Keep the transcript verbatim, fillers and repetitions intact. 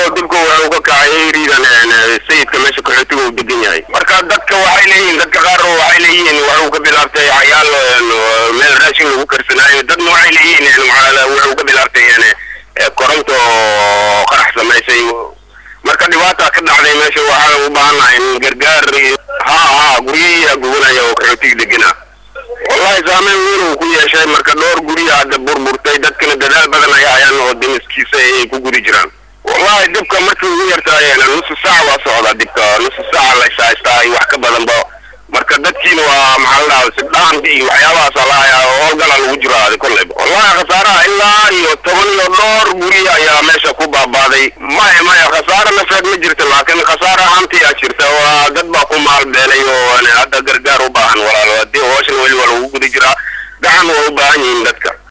dibku wuxuu ka kacay riidan sayidka meesha ku xigtay uu degan yahay marka dadka waxay leeyihiin dadka qaar waxay leeyihiin wuxuu ka bilaabtay cayaal meel raashin lagu karsanayo dad waxay leeyihiin wuxuu ka bilaabtay koronto qarax samaysay marka dhibaato ka dhacday meesha waxaa u baahanahay in gargaar ha ha guriga gubanaya oo xigtay degana wallahi saameyn weyn uu ku yeeshay marka dhowr guriga hadda burburtay dadkana dadaal badan ay hayaan oo dimiskiisa ay ku guri jiraan والله دبكة مركز ويرتاي أنا نص ساعة وصعدة دبكة نص ساعة لا يستاهي وحكة بدن بقى مركز دكين ومحلنا وسدان دي وحياة صلاة وقال الوجرة هذه كلها والله خسارة إلا يتمنى النور بريء يا ماشى كوبا بعدي ما هي ما هي خسارة نفرد مجرت لكن خسارة أنتي أشرت وقد بقوا مع البلي وأنا هذا قرقار وباهن ولا ودي واشن ولا ولا وجرة دعم وباهن يندك